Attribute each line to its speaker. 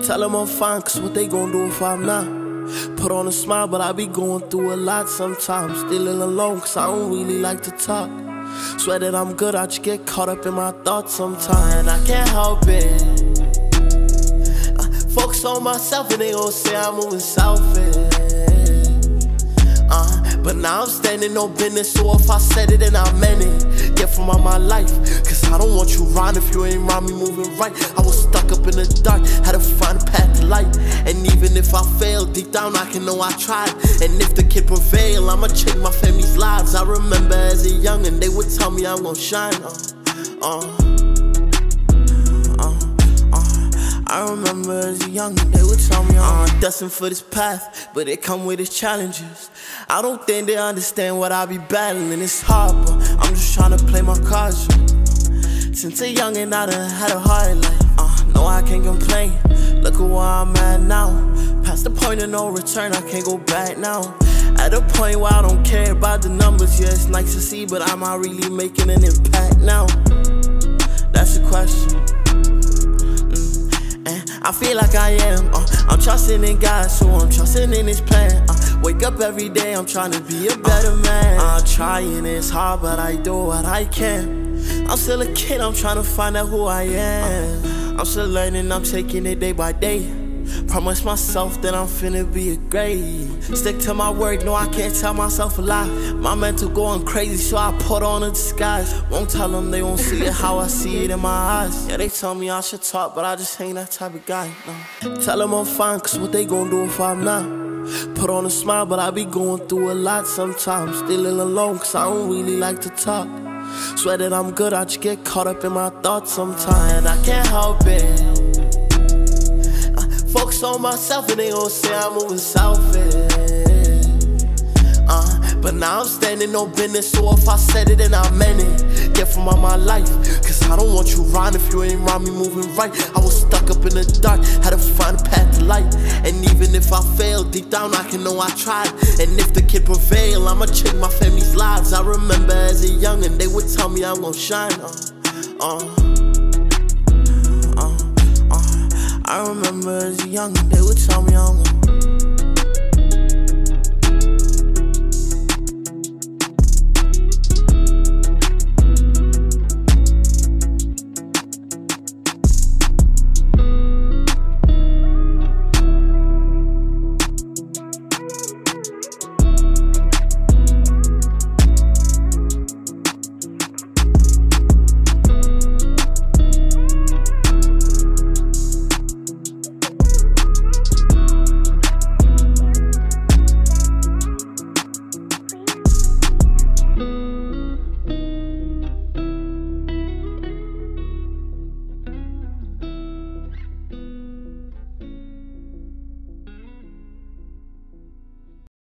Speaker 1: Tell them I'm fine, cause what they gon' do if I'm not? Put on a smile, but I be going through a lot sometimes. Still alone, cause I don't really like to talk. Swear that I'm good, I just get caught up in my thoughts sometimes. And I can't help it. Focus on myself and they gon' say I'm moving selfish. But now I'm standing on business, so if I said it, then I meant it. Get from out my life, cause I don't want you around if you ain't around me moving right. I was stuck up in the dark, had to find a path to light. And even if I fail, deep down I can know I tried. And if the kid prevail, I'ma change my family's lives. I remember as a youngin', they would tell me I'm gon' shine. I remember as a youngin', they would tell me I'm destined for this path, but it come with its challenges. I don't think they understand what I be battling. It's hard, but I'm just tryna play my cards right. Since a youngin', I done had a hard life. No, I can't complain. Look at where I'm at now. Past the point of no return, I can't go back now. At a point where I don't care about the numbers. Yeah, it's nice to see, but am I really making an impact now? That's the question. I feel like I am, I'm trusting in God, so I'm trusting in His plan. Wake up every day, I'm trying to be a better man. I'm trying, it's hard, but I do what I can. I'm still a kid, I'm trying to find out who I am. I'm still learning, I'm taking it day by day. Promise myself that I'm finna be a great. Stick to my word, no I can't tell myself a lie. My mental going crazy, so I put on a disguise. Won't tell them, they won't see it how I see it in my eyes. Yeah, they tell me I should talk, but I just ain't that type of guy, no. Tell them I'm fine, cause what they gon' do if I'm not? Put on a smile, but I be going through a lot sometimes. Still alone, cause I don't really like to talk. Swear that I'm good, I just get caught up in my thoughts sometimes. And I can't help it. Focus on myself and they gon' say I'm moving selfish. But now I'm standing on business, so if I said it, then I meant it. Get from out my life, cause I don't want you around if you ain't around me moving right. I was stuck up in the dark, had to find a path to light. And even if I fail, deep down I can know I tried. And if the kid prevail, I'ma change my family's lives. I remember as a youngin', they would tell me I'm gon' shine. I remember as a youngin', they would tell me I'm gon'